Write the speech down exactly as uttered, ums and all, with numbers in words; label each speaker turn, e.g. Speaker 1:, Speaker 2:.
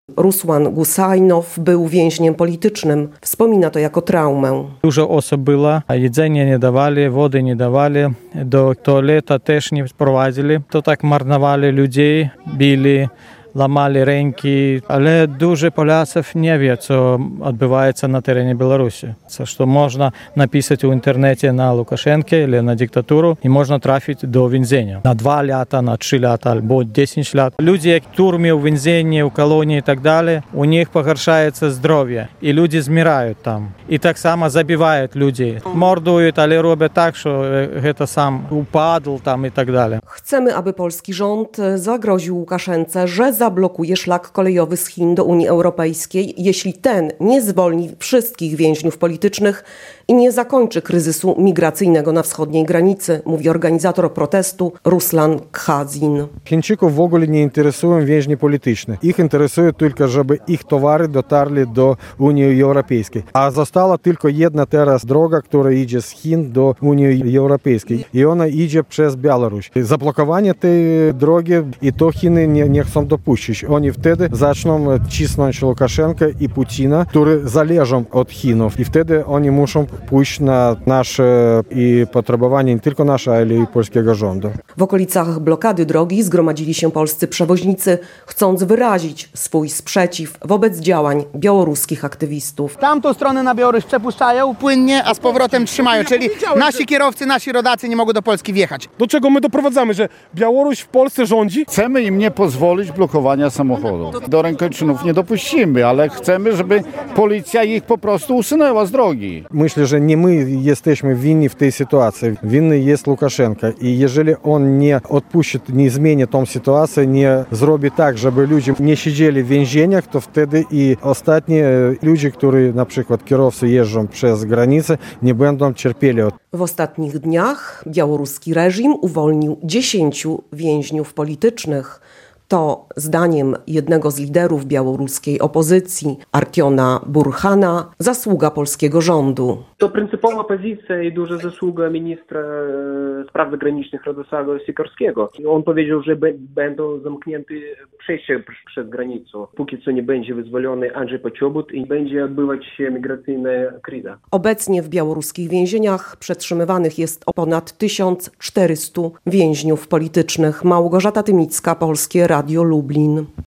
Speaker 1: Rusłan Gusajnow był więźniem politycznym. Wspomina to jako traumę.
Speaker 2: Dużo osób było, a jedzenia nie dawali, wody nie dawali, do toaleta też nie prowadzili. To tak marnowali ludzi, bili, ламали ręki, ale dużo Polaków nie wie, co odbywaється na terenie Białorusi. Co, że można napisać w internecie na Łukaszenkę или na dyktaturę i można trafić do więzienia. Na dwa lata, na trzy lata albo dziesięć lat. Ludzie w turmie, w więzieniu, w kolonii i tak dalej, u nich pogarszaється zdrowie i ludzie zmierają tam. I tak samo zabijają ludzi. Mordują, ale robią tak, że to sam upadł tam i tak dalej.
Speaker 1: Chcemy, aby polski rząd zagroził Łukaszence, że zablokuje szlak kolejowy z Chin do Unii Europejskiej, jeśli ten nie zwolni wszystkich więźniów politycznych i nie zakończy kryzysu migracyjnego na wschodniej granicy, mówi organizator protestu Ruslan Khazin.
Speaker 3: Chińczyków w ogóle nie interesują więźnie polityczne. Ich interesuje tylko, żeby ich towary dotarli do Unii Europejskiej. A została tylko jedna teraz droga, która idzie z Chin do Unii Europejskiej. I ona idzie przez Białoruś. Zablokowanie tej drogi i to Chiny nie, nie chcą dopuścić. Oni wtedy zaczną cisnąć Łukaszenkę i Putina, którzy zależą od Chinów. I wtedy oni muszą pójść na nasze i potrzebowanie nie tylko nasze, ale i polskiego rządu.
Speaker 1: W okolicach blokady drogi zgromadzili się polscy przewoźnicy, chcąc wyrazić swój sprzeciw wobec działań białoruskich aktywistów.
Speaker 4: Tamtą stronę na Białoruś przepuszczają płynnie, a z powrotem trzymają, czyli nasi kierowcy, nasi rodacy nie mogą do Polski wjechać.
Speaker 5: Do czego my doprowadzamy, że Białoruś w Polsce rządzi?
Speaker 6: Chcemy im nie pozwolić blokowania samochodów. Do rękoczynów nie dopuścimy, ale chcemy, żeby policja ich po prostu usunęła z drogi.
Speaker 3: Myślę, że nie my jesteśmy winni w tej sytuacji. Winny jest Łukaszenka. I jeżeli on nie odpuści, nie zmieni tą sytuację, nie zrobi tak, żeby ludzie nie siedzieli w więzieniach, to wtedy i ostatni ludzie, którzy na przykład kierowcy jeżdżą przez granicę, nie będą cierpieli.
Speaker 1: W ostatnich dniach białoruski reżim uwolnił dziesięciu więźniów politycznych. To zdaniem jednego z liderów białoruskiej opozycji, Artiona Burhana, zasługa polskiego rządu.
Speaker 7: To pryncypowa pozycja i duża zasługa ministra spraw zagranicznych Radosława Sikorskiego. On powiedział, że będą zamknięte przejścia przez granicę, póki co nie będzie wyzwolony Andrzej Poczobut i będzie odbywać się migracyjna kryza.
Speaker 1: Obecnie w białoruskich więzieniach przetrzymywanych jest ponad tysiąc czterystu więźniów politycznych. Małgorzata Tymicka, Polskie Radio Lublin.